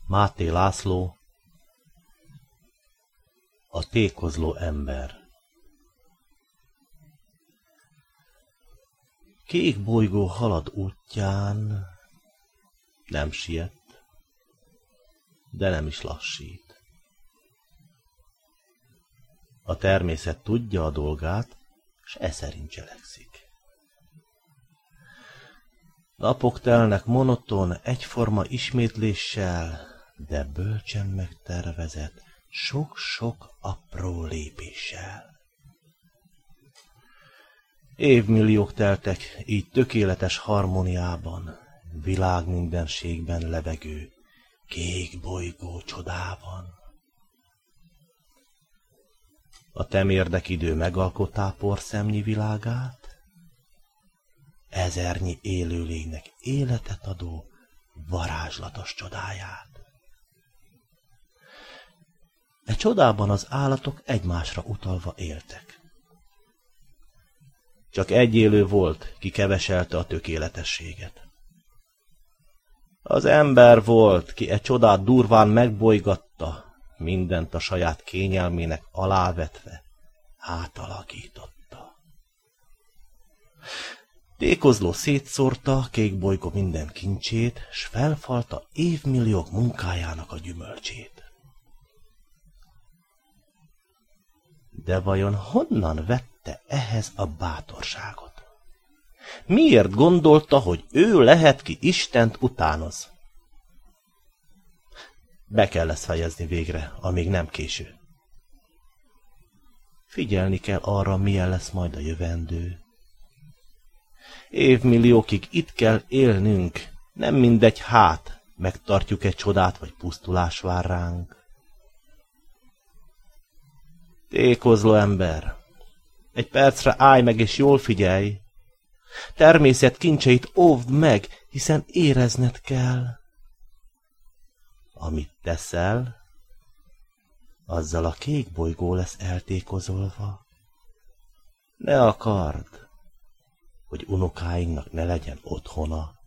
Máté László, a tékozló ember. Kék bolygó halad útján, nem siet, de nem is lassít. A természet tudja a dolgát, s e szerint cselekszik. Napok telnek monoton, egyforma ismétléssel, de bölcsen megtervezett, sok-sok apró lépéssel. Évmilliók teltek így tökéletes harmóniában, világ mindenségben levegő, kék bolygó csodában. A temérdek idő megalkotá porszemnyi világát, ezernyi élőlénynek életet adó varázslatos csodáját. E csodában az állatok egymásra utalva éltek. Csak egy élő volt, ki keveselte a tökéletességet. Az ember volt, ki e csodát durván megbolygatta, mindent a saját kényelmének alávetve, átalakította. Tékozló szétszórta kék bolygó minden kincsét, s felfalta évmilliók munkájának a gyümölcsét. De vajon honnan vette ehhez a bátorságot? Miért gondolta, hogy ő lehet, ki Istent utánoz? Be kell ezt fejezni végre, amíg nem késő. Figyelni kell arra, milyen lesz majd a jövendő. Évmilliókig itt kell élnünk, nem mindegy hát, megtartjuk egy csodát, vagy pusztulás vár ránk. Tékozló ember, egy percre állj meg és jól figyelj. Természet kincseit óvd meg, hiszen érezned kell. Amit teszel, azzal a kék bolygó lesz eltékozolva. Ne akard, hogy unokáinknak ne legyen otthona.